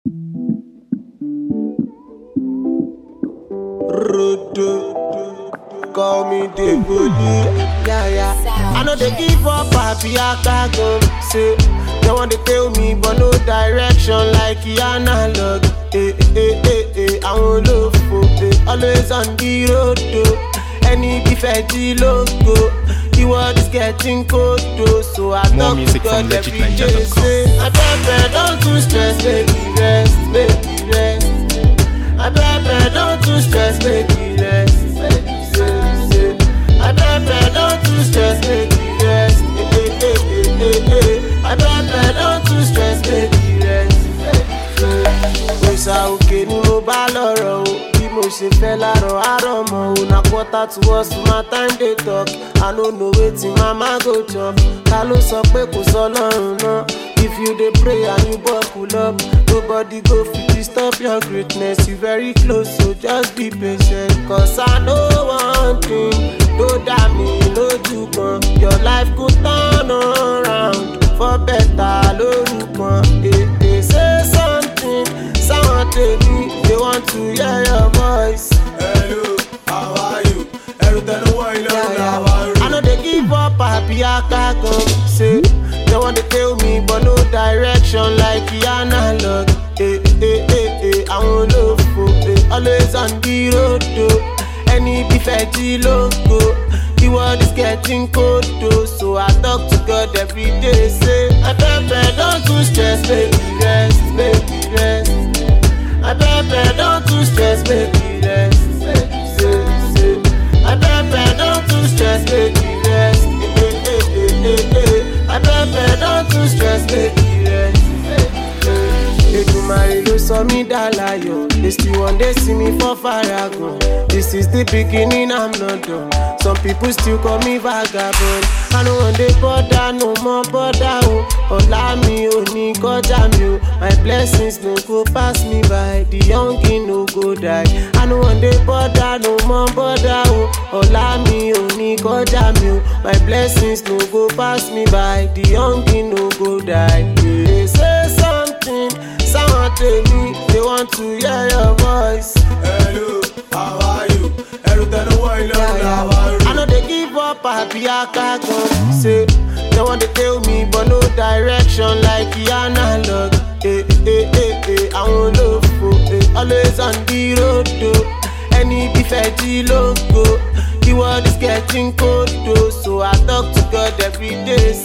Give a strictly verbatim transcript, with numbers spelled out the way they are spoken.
Call me the bully. Yeah, yeah. I know they give up, happy I can't go. Say, they want to tell me, but no direction like the analog. Eh, eh, eh, eh, I won't look for eh. Always on the road, though. Any defect, logo. The world is getting cold, though. So I More talk music to from God every legit niger day. dot com. Say, I beg, don't too stress, make me rest, make me rest. I beg, don't too stress, make me rest. I beg, don't too stress, make me rest. I beg, don't too stress, make me rest. Oṣà òkè ni mo bá lọ́rọ̀ o, bí mo ṣe fẹ́ láàárọ̀ àárọ̀ mọ́ o. Na quarter to us my time dey talk, I no know wetin mama go chop. Ta ló sọ pé kò sọ lọ́rùn náà? If you dey pray and you buckle up, nobody go fit disturb your greatness. You very close, so just be patient. Cause I know one thing, tó dá mi lójú kan. Your life go turn around for better lórúkọ. Eh, eh, say something, someone tell me they want to hear your voice. Hello, how are you? Everything the way you Yeah, know yeah. how are you? I know they give up, happy I can't go. Say, they want to tell me, but no direction like the analog. Eh, eh, eh, eh, I won't look for eh. Always on the road, though. Any defect, logo. The world is getting cold, though. So I talk to God every day. Say, I beg, don't too stress, make me rest, make me rest. I beg, don't too stress, make me rest. Say, say. I beg, don't too stress, make me rest. Eh, eh, eh, eh, eh. I beg, don't too stress, make me rest. Èdùmàrè ló sọ mí dà láyọ̀. They still one day see me for Faragun. This is the beginning, I'm not done. Some people still call me vagabond. I no one day bother, no more bother o. Ọ̀la mi ò ní kọjá mi o. My blessings no go pass me by. The young king no go die. I no one day bother, no more bother o. Ọ̀la mi ò ní kọjá mi o. My blessings no go pass me by. The young king no go die. Yeah, say something, someone tell me they want to hear your voice. Hello, how are you? Everything the way you know Yeah, how yeah. are you? I know they give up, happy I can't go. Say, they want to tell me, but no direction like the analog. Eh, eh, eh, eh, I won't look for eh. Always on the road, though. Any defect, logo. The world is getting cold, though. So I talk to God every day.